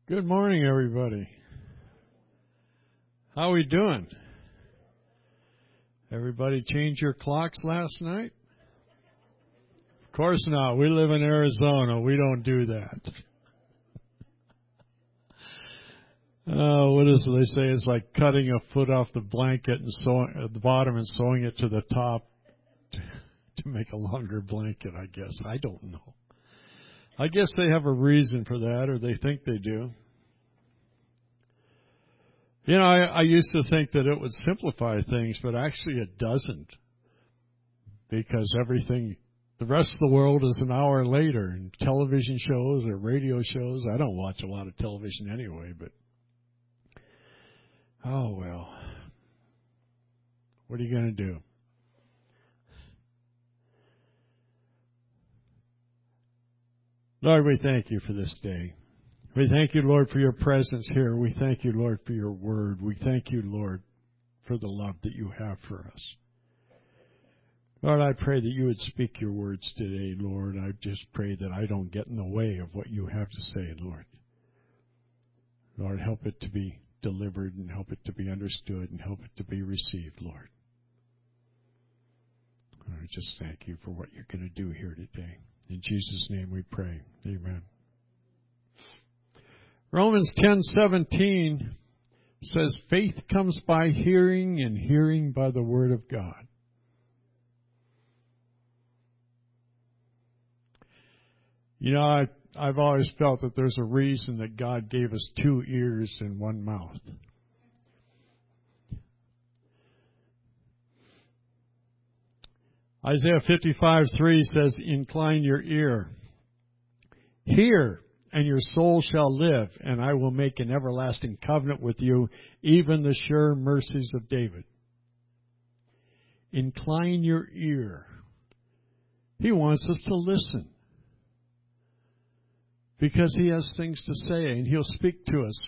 Good morning, everybody. How are we doing? Everybody change your clocks last night? Of course not. We live in Arizona. We don't do that. What is it? They say it's like cutting a foot off the blanket and sewing at the bottom and sewing it to the top to make a longer blanket, I guess. I don't know. I guess they have a reason for that, or they think they do. You know, I used to think that it would simplify things, but actually it doesn't. Because the rest of the world is an hour later, and television shows or radio shows. I don't watch a lot of television anyway, but oh well. What are you going to do? Lord, we thank you for this day. We thank you, Lord, for your presence here. We thank you, Lord, for your word. We thank you, Lord, for the love that you have for us. Lord, I pray that you would speak your words today, Lord. I just pray that I don't get in the way of what you have to say, Lord. Lord, help it to be delivered and help it to be understood and help it to be received, Lord. I just thank you for what you're going to do here today. In Jesus' name we pray. Amen. Romans 10:17 says, faith comes by hearing and hearing by the word of God. You know, I've always felt that there's a reason that God gave us 2 ears and 1 mouth. Isaiah 55:3 says, incline your ear. Hear, and your soul shall live, and I will make an everlasting covenant with you, even the sure mercies of David. Incline your ear. He wants us to listen. Because he has things to say, and he'll speak to us.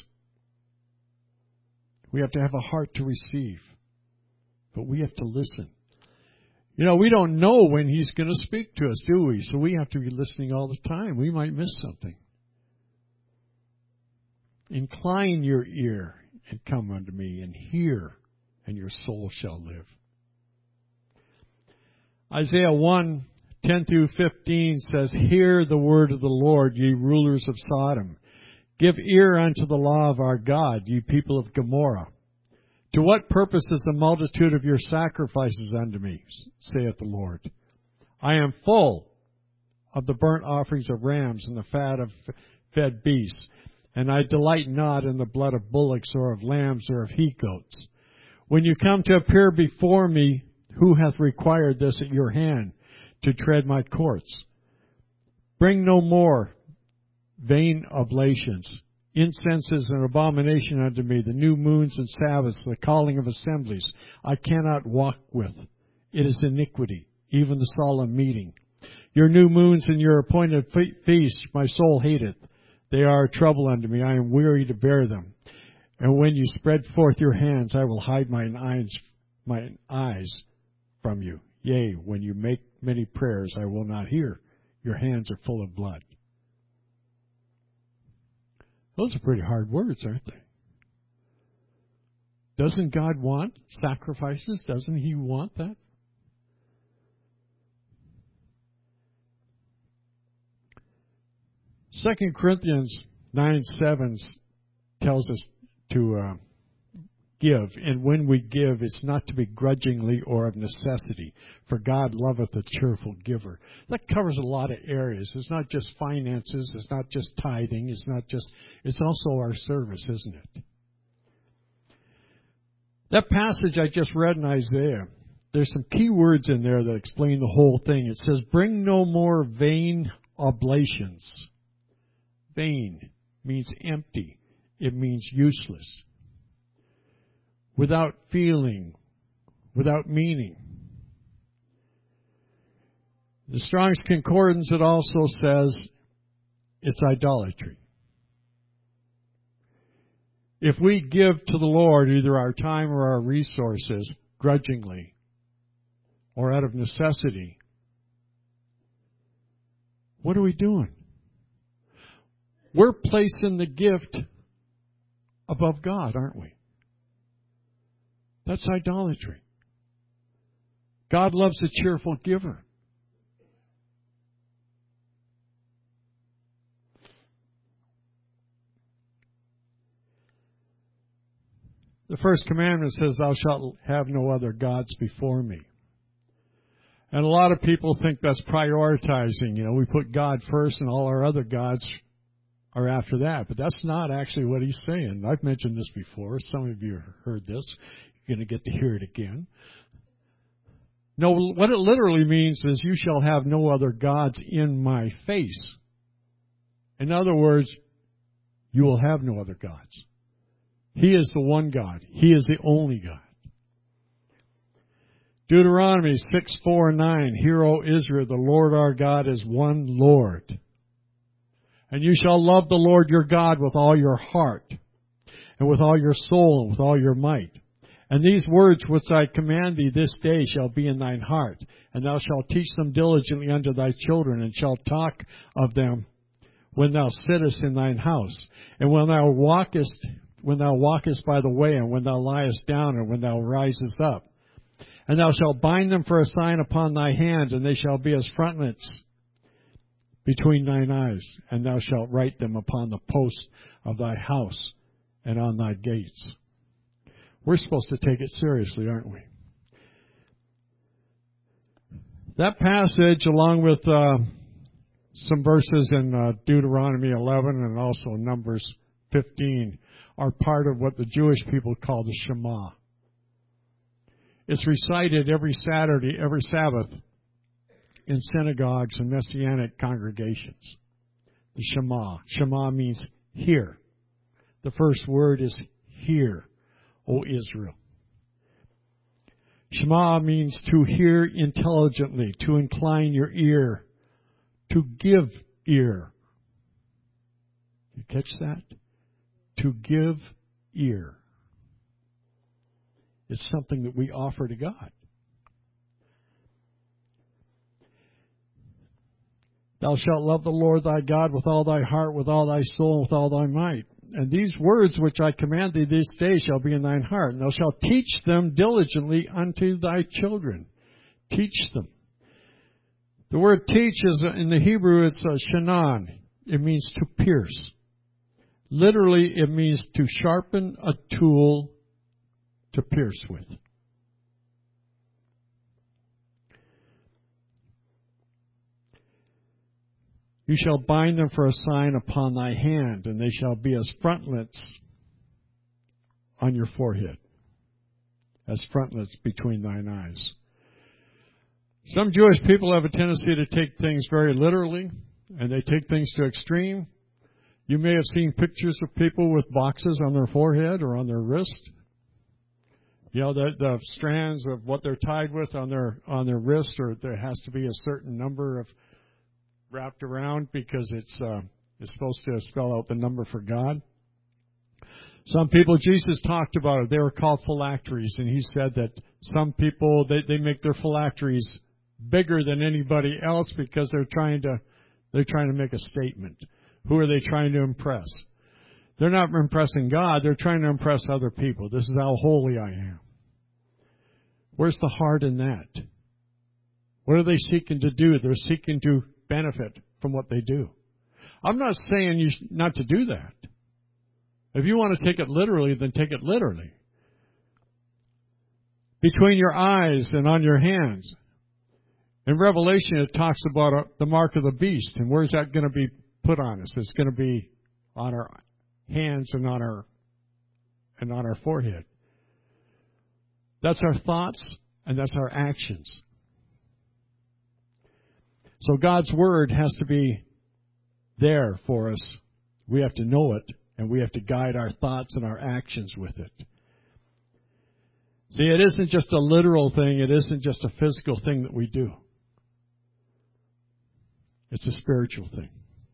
We have to have a heart to receive. But we have to listen. You know, we don't know when he's going to speak to us, do we? So we have to be listening all the time. We might miss something. Incline your ear and come unto me and hear, and your soul shall live. Isaiah 1:10-15 says, hear the word of the Lord, ye rulers of Sodom. Give ear unto the law of our God, ye people of Gomorrah. To what purpose is the multitude of your sacrifices unto me, saith the Lord? I am full of the burnt offerings of rams and the fat of fed beasts, and I delight not in the blood of bullocks or of lambs or of he-goats. When you come to appear before me, who hath required this at your hand, to tread my courts? Bring no more vain oblations. Incense is an abomination unto me, the new moons and Sabbaths, the calling of assemblies, I cannot walk with. It is iniquity, even the solemn meeting. Your new moons and your appointed feasts my soul hateth. They are a trouble unto me, I am weary to bear them. And when you spread forth your hands, I will hide mine eyes from you. Yea, when you make many prayers, I will not hear. Your hands are full of blood. Those are pretty hard words, aren't they? Doesn't God want sacrifices? Doesn't he want that? Second Corinthians 9:7 tells us to give, and when we give, it's not to be grudgingly or of necessity, for God loveth a cheerful giver. That covers a lot of areas. It's not just finances, it's not just tithing, it's also our service, isn't it? That passage I just read in Isaiah, there's some key words in there that explain the whole thing. It says, bring no more vain oblations. Vain means empty. It means useless. Without feeling, without meaning. The Strong's Concordance, it also says it's idolatry. If we give to the Lord either our time or our resources grudgingly or out of necessity, what are we doing? we're placing the gift above God, aren't we? That's idolatry. God loves a cheerful giver. The first commandment says, thou shalt have no other gods before me. And a lot of people think that's prioritizing. We put God first and all our other gods are after that. But that's not actually what he's saying. I've mentioned this before. Some of you have heard this. You're going to get to hear it again. No, what it literally means is you shall have no other gods in my face. In other words, you will have no other gods. He is the one God. He is the only God. Deuteronomy 6:4-9. Hear, O Israel, the Lord our God is one Lord. And you shall love the Lord your God with all your heart, and with all your soul, and with all your might. And these words which I command thee this day shall be in thine heart, and thou shalt teach them diligently unto thy children, and shalt talk of them when thou sittest in thine house, and when thou walkest by the way, and when thou liest down, and when thou risest up. And thou shalt bind them for a sign upon thy hand, and they shall be as frontlets between thine eyes, and thou shalt write them upon the posts of thy house and on thy gates. We're supposed to take it seriously, aren't we? That passage, along with some verses in Deuteronomy 11 and also Numbers 15, are part of what the Jewish people call the Shema. It's recited every Saturday, every Sabbath in synagogues and Messianic congregations. The Shema. Shema means hear. The first word is hear, O Israel. Shema means to hear intelligently, to incline your ear, to give ear. You catch that? To give ear. It's something that we offer to God. Thou shalt love the Lord thy God with all thy heart, with all thy soul, and with all thy might. And these words which I command thee this day shall be in thine heart. And thou shalt teach them diligently unto thy children. Teach them. The word teach is in the Hebrew, it's shanan. It means to pierce. Literally, it means to sharpen a tool to pierce with. You shall bind them for a sign upon thy hand, and they shall be as frontlets on your forehead, as frontlets between thine eyes. Some Jewish people have a tendency to take things very literally, and they take things to extreme. You may have seen pictures of people with boxes on their forehead or on their wrist. The strands of what they're tied with on their wrist, or there has to be a certain number of wrapped around because it's supposed to spell out the number for God. Some people, Jesus talked about it, they were called phylacteries, and he said that some people, they make their phylacteries bigger than anybody else because they're trying to make a statement. Who are they trying to impress? They're not impressing God, they're trying to impress other people. This is how holy I am. Where's the heart in that? What are they seeking to do? They're seeking to benefit from what they do. I'm not saying not to do that. If you want to take it literally, then take it literally. Between your eyes and on your hands. In Revelation, it talks about the mark of the beast. And where's that going to be put on us? It's going to be on our hands and on our forehead. That's our thoughts and that's our actions. So God's Word has to be there for us. We have to know it, and we have to guide our thoughts and our actions with it. See, it isn't just a literal thing. It isn't just a physical thing that we do. It's a spiritual thing.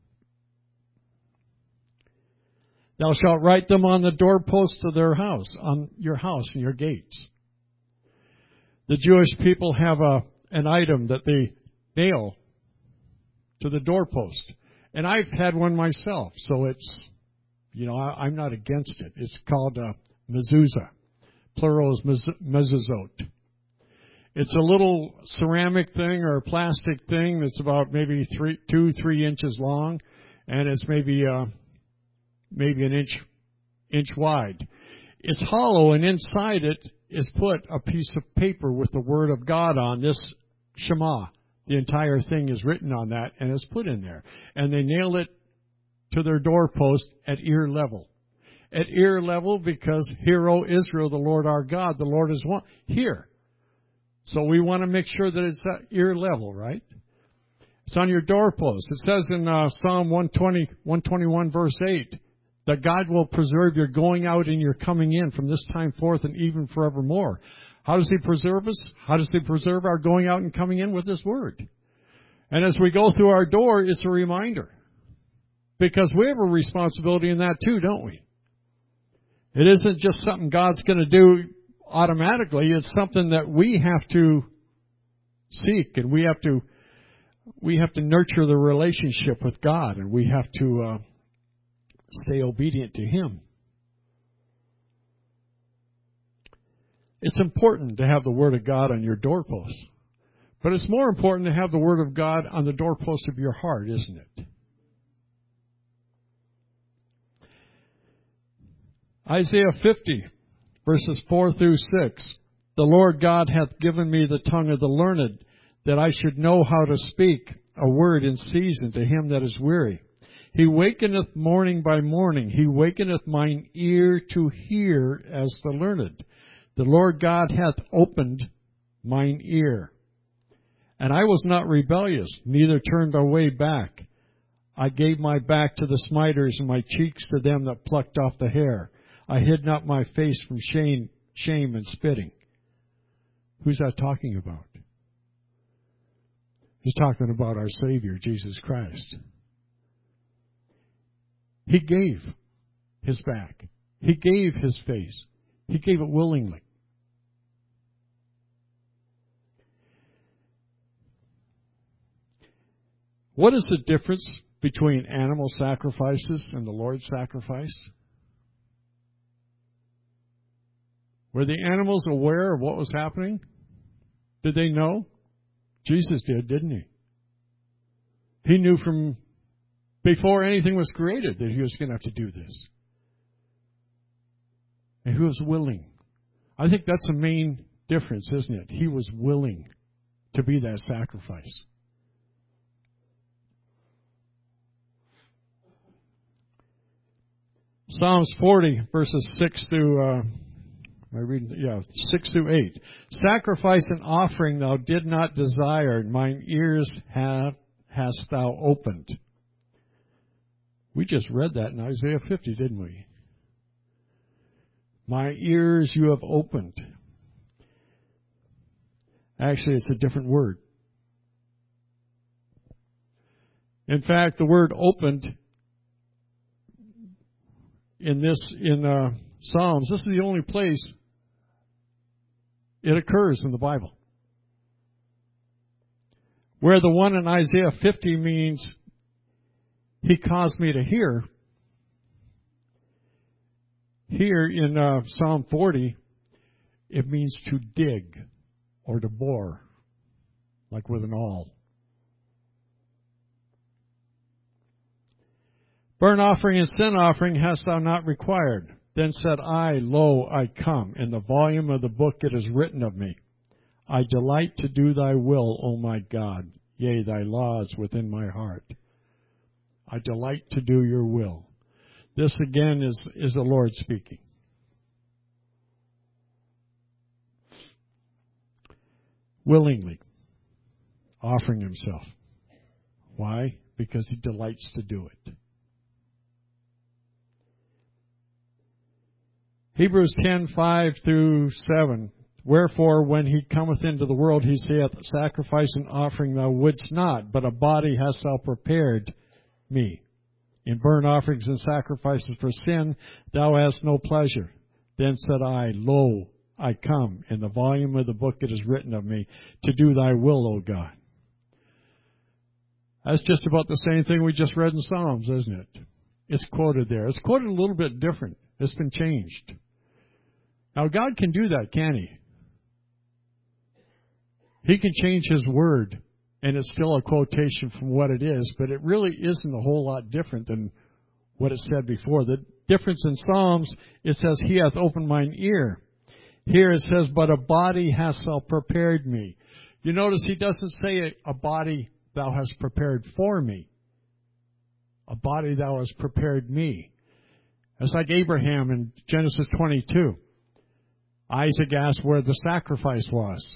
Thou shalt write them on the doorposts of their house, on your house and your gates. The Jewish people have an item that they nail to the doorpost. And I've had one myself, so it's, I'm not against it. It's called mezuzah. Plural is mezuzot. It's a little ceramic thing or a plastic thing that's about maybe 3 inches long, and it's maybe an inch wide. It's hollow, and inside it is put a piece of paper with the Word of God on this Shema. The entire thing is written on that and is put in there. And they nail it to their doorpost at ear level. At ear level because, Hear, O Israel, the Lord our God, the Lord is one. Here. So we want to make sure that it's at ear level, right? It's on your doorpost. It says in Psalm 121 verse 8, that God will preserve your going out and your coming in from this time forth and even forevermore. How does He preserve us? How does He preserve our going out and coming in with His Word? And as we go through our door, it's a reminder. Because we have a responsibility in that too, don't we? It isn't just something God's going to do automatically. It's something that we have to seek, and we have to nurture the relationship with God, and we have to stay obedient to Him. It's important to have the Word of God on your doorpost. But it's more important to have the Word of God on the doorpost of your heart, isn't it? Isaiah 50, verses 4 through 6. The Lord God hath given me the tongue of the learned, that I should know how to speak a word in season to him that is weary. He wakeneth morning by morning. He wakeneth mine ear to hear as the learned. The Lord God hath opened mine ear. And I was not rebellious, neither turned away back. I gave my back to the smiters, and my cheeks to them that plucked off the hair. I hid not my face from shame and spitting. Who's that talking about? He's talking about our Savior, Jesus Christ. He gave His back. He gave His face. He gave it willingly. What is the difference between animal sacrifices and the Lord's sacrifice? Were the animals aware of what was happening? Did they know? Jesus did, didn't He? He knew from before anything was created that He was going to have to do this. And He was willing. I think that's the main difference, isn't it? He was willing to be that sacrifice. Psalms 40, verses 6 through 6 through 8. Sacrifice and offering thou did not desire, mine ears hast thou opened. We just read that in Isaiah 50, didn't we? My ears you have opened. Actually, it's a different word. In fact, the word opened in Psalms, this is the only place it occurs in the Bible. Where the one in Isaiah 50 means He caused me to hear, here in Psalm 40, it means to dig or to bore, like with an awl. Burnt offering and sin offering hast thou not required. Then said I, Lo, I come. In the volume of the book it is written of me. I delight to do thy will, O my God. Yea, thy laws within my heart. I delight to do your will. This again is the Lord speaking. Willingly offering Himself. Why? Because He delights to do it. Hebrews 10:5 through 7. Wherefore, when He cometh into the world, He saith, Sacrifice and offering thou wouldst not, but a body hast thou prepared me. In burnt offerings and sacrifices for sin, thou hast no pleasure. Then said I, Lo, I come. In the volume of the book it is written of me, to do thy will, O God. That's just about the same thing we just read in Psalms, isn't it? It's quoted there. It's quoted a little bit different. It's been changed. Now, God can do that, can He? He can change His word, and it's still a quotation from what it is, but it really isn't a whole lot different than what it said before. The difference in Psalms, it says, He hath opened mine ear. Here it says, but a body hast thou prepared me. You notice He doesn't say a body thou hast prepared for me. A body thou hast prepared me. It's like Abraham in Genesis 22. Isaac asked where the sacrifice was.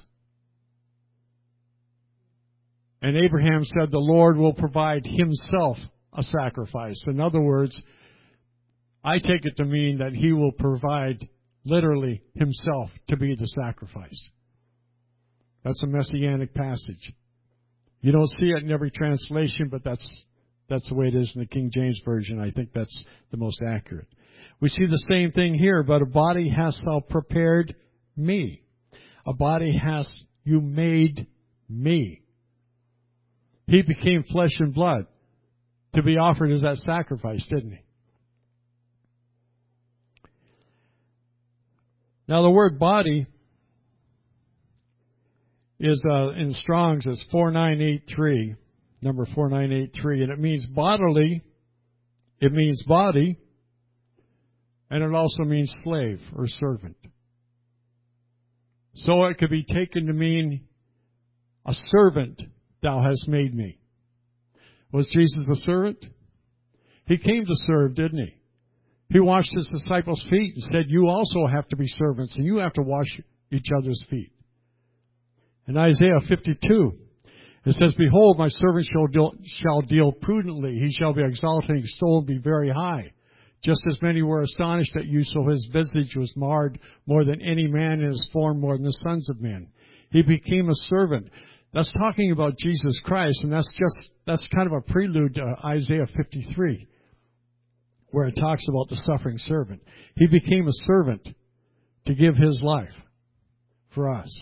And Abraham said, the Lord will provide Himself a sacrifice. In other words, I take it to mean that He will provide literally Himself to be the sacrifice. That's a messianic passage. You don't see it in every translation, but that's the way it is in the King James Version. I think that's the most accurate. We see the same thing here, but a body hast thou prepared me. A body hast you made me. He became flesh and blood to be offered as that sacrifice, didn't He? Now the word body is in Strong's is 4983, number 4983, and it means bodily, it means body, and it also means slave or servant. So it could be taken to mean a servant thou hast made me. Was Jesus a servant? He came to serve, didn't He? He washed His disciples' feet and said, you also have to be servants and you have to wash each other's feet. In Isaiah 52, it says, behold, my servant shall deal prudently. He shall be exalted and extolled and be very high. Just as many were astonished at you, so His visage was marred more than any man, and His form more than the sons of men. He became a servant. That's talking about Jesus Christ, and that's kind of a prelude to Isaiah 53, where it talks about the suffering servant. He became a servant to give His life for us.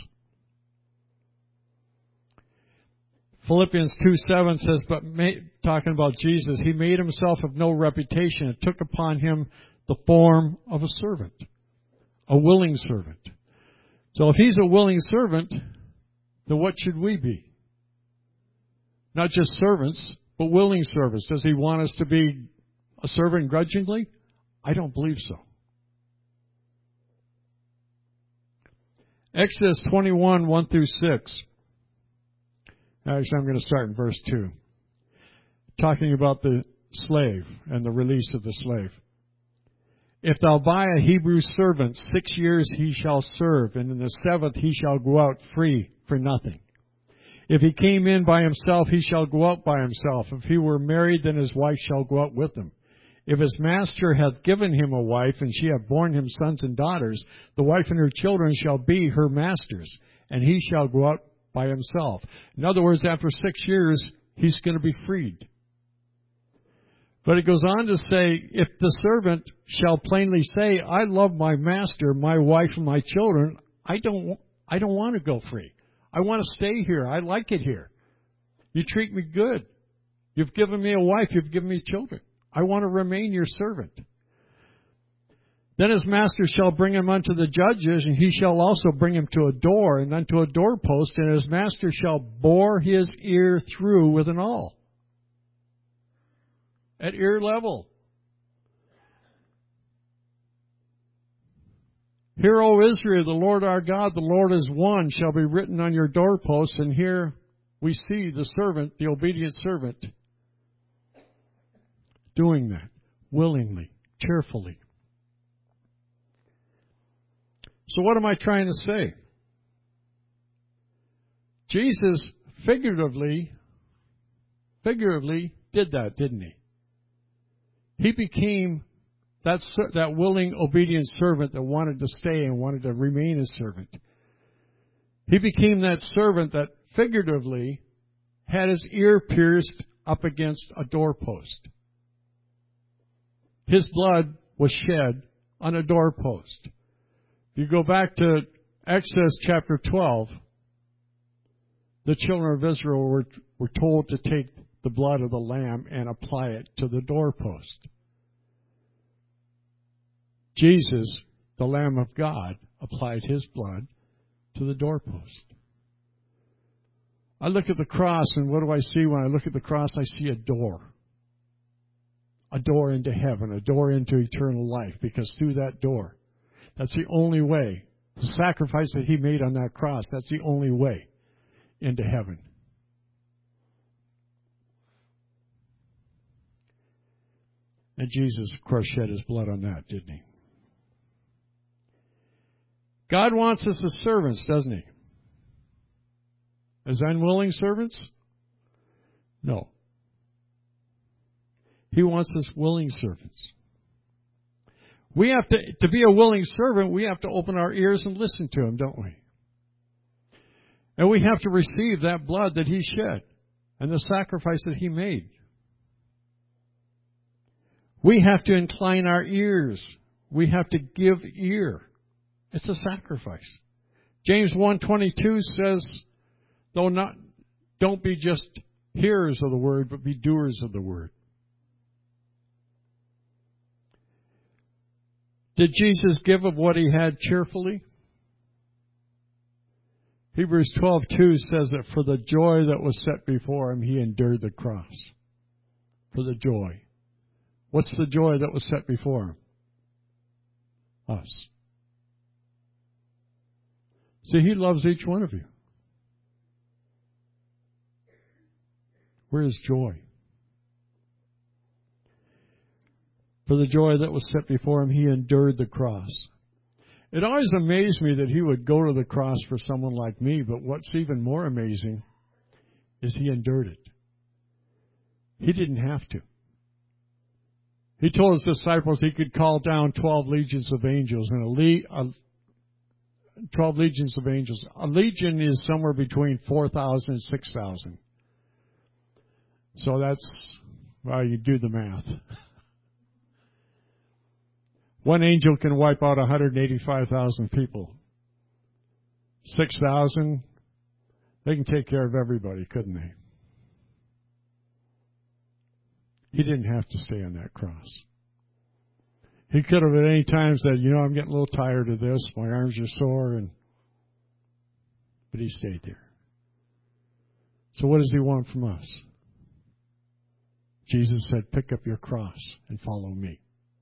Philippians 2:7 says, but talking about Jesus, He made Himself of no reputation and took upon Him the form of a servant, a willing servant. So if He's a willing servant, then what should we be? Not just servants, but willing servants. Does He want us to be a servant grudgingly? I don't believe so. Exodus 21, 1 through 6. Actually, I'm going to start in verse 2. Talking about the slave and the release of the slave. If thou buy a Hebrew servant, 6 years he shall serve, and in the 7th he shall go out free for nothing. If he came in by himself, he shall go out by himself. If he were married, then his wife shall go out with him. If his master hath given him a wife, and she hath borne him sons and daughters, the wife and her children shall be her master's, and he shall go out by himself. In other words, after 6 years, he's going to be freed. But it goes on to say, if the servant shall plainly say, I love my master, my wife, and my children, I don't want to go free. I want to stay here. I like it here. You treat me good. You've given me a wife. You've given me children. I want to remain your servant. Then his master shall bring him unto the judges, and he shall also bring him to a door, and unto a doorpost, and his master shall bore his ear through with an awl. At ear level. Hear, O Israel, the Lord our God, the Lord is one, shall be written on your doorposts. And here we see the servant, the obedient servant, doing that willingly, cheerfully. So what am I trying to say? Jesus figuratively did that, didn't He? He became that willing, obedient servant that wanted to stay and wanted to remain a servant. He became that servant that figuratively had his ear pierced up against a doorpost. His blood was shed on a doorpost. You go back to Exodus chapter 12, the children of Israel were told to take the blood of the Lamb and apply it to the doorpost. Jesus, the Lamb of God, applied His blood to the doorpost. I look at the cross, and what do I see when I look at the cross? I see a door. A door into heaven, a door into eternal life, because through that door, that's the only way. The sacrifice that He made on that cross, that's the only way into heaven. And Jesus, of course, shed His blood on that, didn't He? God wants us as servants, doesn't He? As unwilling servants? No. He wants us willing servants. We have to be a willing servant, we have to open our ears and listen to Him, don't we? And we have to receive that blood that He shed and the sacrifice that He made. We have to incline our ears. We have to give ear. It's a sacrifice. James 1:22 says, don't be just hearers of the word, but be doers of the word. Did Jesus give of what He had cheerfully? Hebrews 12:2 says that for the joy that was set before Him, He endured the cross. For the joy. What's the joy that was set before Him? Us. See, He loves each one of you. Where is joy? For the joy that was set before Him, He endured the cross. It always amazed me that He would go to the cross for someone like me, but what's even more amazing is He endured it. He didn't have to. He told His disciples He could call down 12 legions of angels, and 12 legions of angels. A legion is somewhere between 4,000 and 6,000. So that's, well, you do the math. One angel can wipe out 185,000 people. 6,000, they can take care of everybody, couldn't they? He didn't have to stay on that cross. He could have at any time said, I'm getting a little tired of this. My arms are sore. But He stayed there. So what does He want from us? Jesus said, pick up your cross and follow me.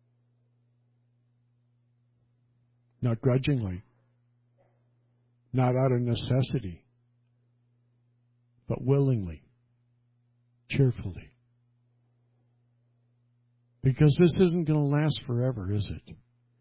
Not grudgingly. Not out of necessity. But willingly. Cheerfully. Because this isn't going to last forever, is it?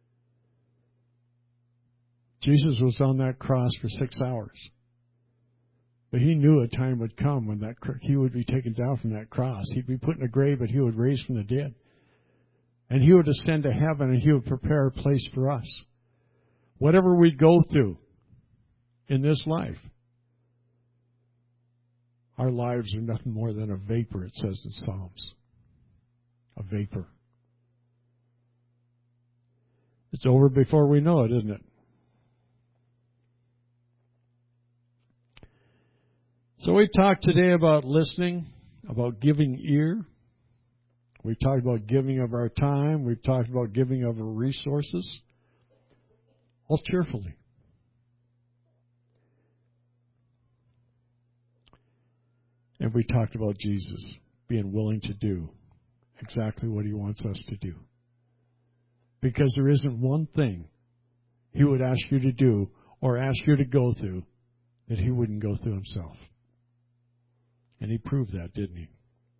Jesus was on that cross for 6 hours. But He knew a time would come when He would be taken down from that cross. He'd be put in a grave, but He would raise from the dead. And He would ascend to heaven, and He would prepare a place for us. Whatever we go through in this life, our lives are nothing more than a vapor, it says in Psalms. A vapor. It's over before we know it, isn't it? So we talked today about listening, about giving ear. We talked about giving of our time. We've talked about giving of our resources. All cheerfully. And we talked about Jesus being willing to do exactly what He wants us to do. Because there isn't one thing He would ask you to do or ask you to go through that He wouldn't go through Himself. And He proved that, didn't He?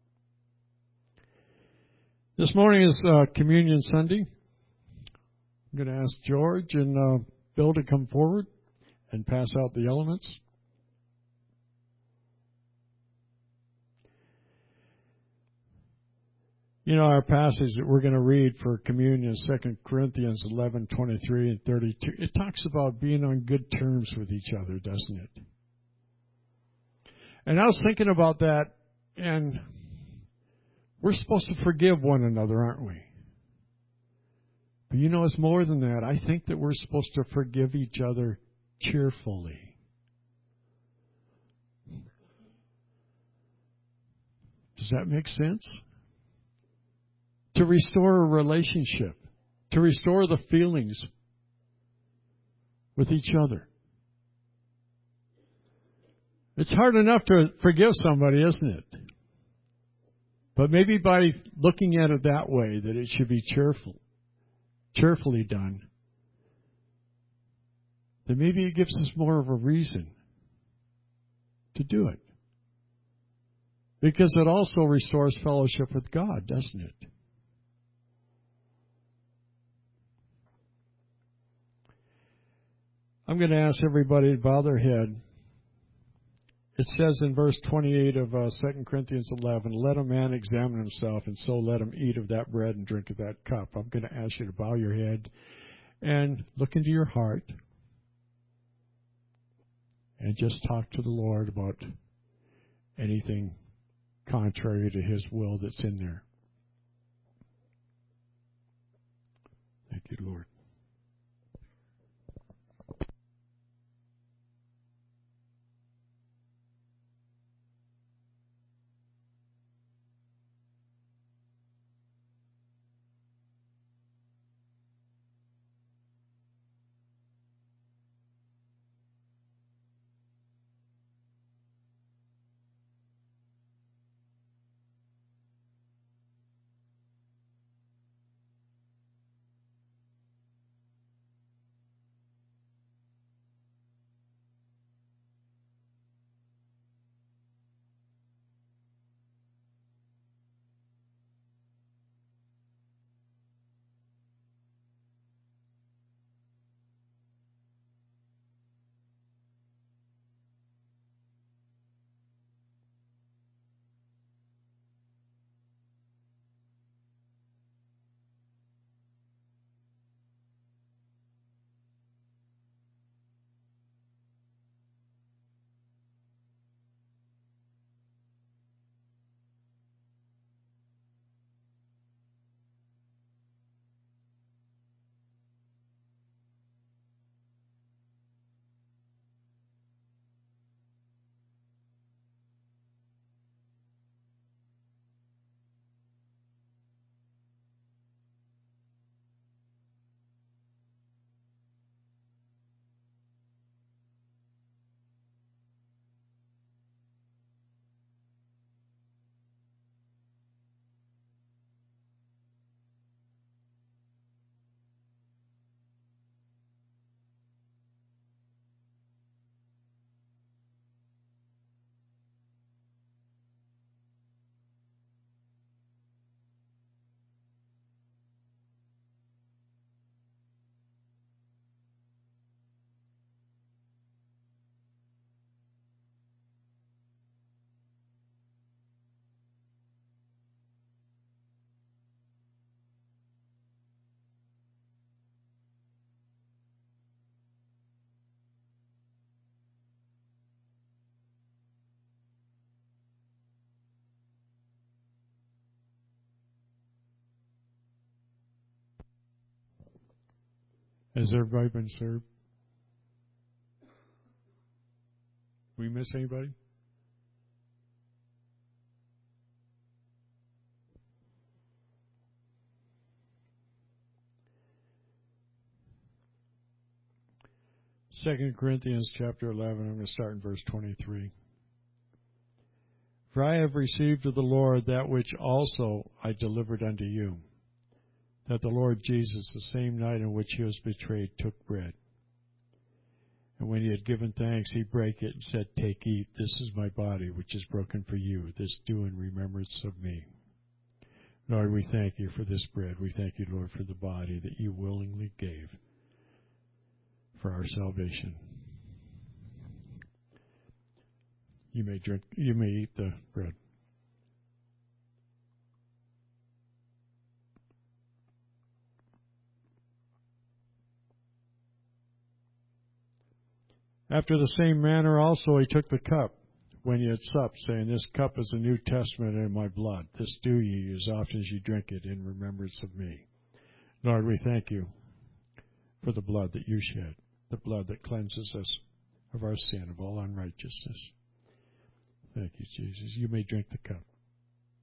This morning is Communion Sunday. I'm going to ask George and Bill to come forward and pass out the elements. Our passage that we're going to read for communion is 2 Corinthians 11:23 and 32. It talks about being on good terms with each other, doesn't it? And I was thinking about that, and we're supposed to forgive one another, aren't we? But it's more than that. I think that we're supposed to forgive each other cheerfully. Does that make sense? To restore a relationship, to restore the feelings with each other. It's hard enough to forgive somebody, isn't it? But maybe by looking at it that way, that it should be cheerfully done, then maybe it gives us more of a reason to do it. Because it also restores fellowship with God, doesn't it? I'm going to ask everybody to bow their head. It says in verse 28 of 2 Corinthians 11, let a man examine himself, and so let him eat of that bread and drink of that cup. I'm going to ask you to bow your head and look into your heart and just talk to the Lord about anything contrary to His will that's in there. Thank you, Lord. Has everybody been served? We miss anybody? Second Corinthians chapter 11, I'm going to start in verse 23. For I have received of the Lord that which also I delivered unto you, that the Lord Jesus, the same night in which He was betrayed, took bread. And when He had given thanks, He brake it and said, Take, eat, this is my body, which is broken for you. This do in remembrance of me. Lord, we thank You for this bread. We thank You, Lord, for the body that You willingly gave for our salvation. You may eat the bread. After the same manner also He took the cup when He had supped, saying, This cup is the New Testament in my blood. This do ye as often as ye drink it in remembrance of me. Lord, we thank You for the blood that You shed, the blood that cleanses us of our sin, of all unrighteousness. Thank You, Jesus. You may drink the cup.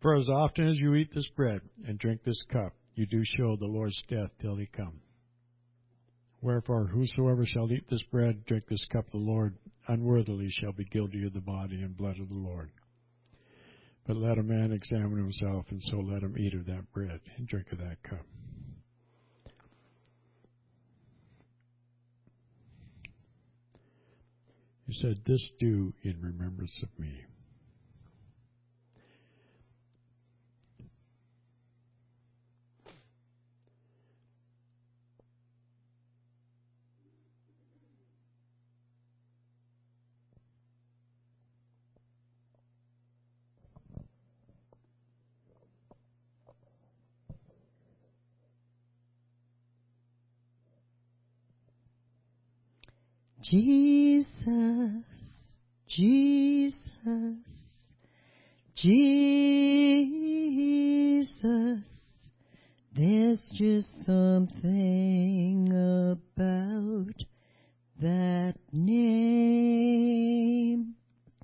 For as often as you eat this bread and drink this cup, you do show the Lord's death till he come. Wherefore, whosoever shall eat this bread, drink this cup of the Lord, unworthily shall be guilty of the body and blood of the Lord. But let a man examine himself, and so let him eat of that bread and drink of that cup. He said, this do in remembrance of me. Jesus, Jesus, Jesus, there's just something about that name.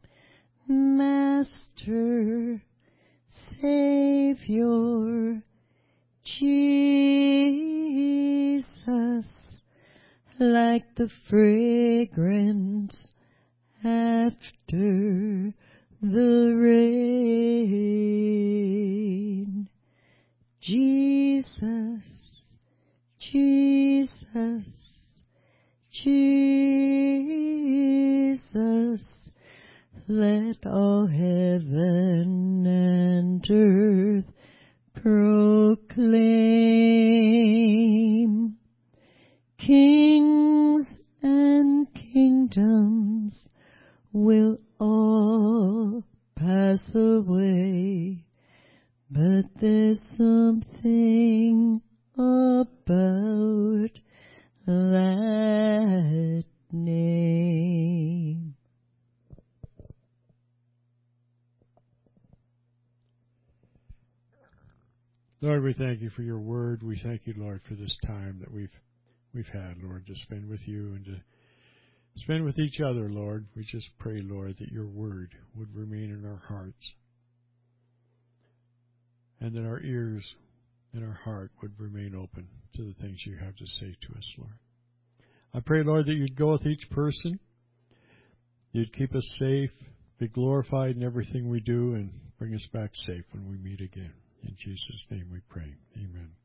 Master, Savior, Jesus, like the fragrance after the rain. Jesus, Jesus, Jesus, let all heaven and earth proclaim. Kings and kingdoms will all pass away, but there's something about that name. Lord, we thank you for your word. We thank you, Lord, for this time that we've had, Lord, to spend with you and to spend with each other, Lord. We just pray, Lord, that your word would remain in our hearts and that our ears and our heart would remain open to the things you have to say to us, Lord. I pray, Lord, that you'd go with each person. You'd keep us safe, be glorified in everything we do, and bring us back safe when we meet again. In Jesus' name we pray. Amen.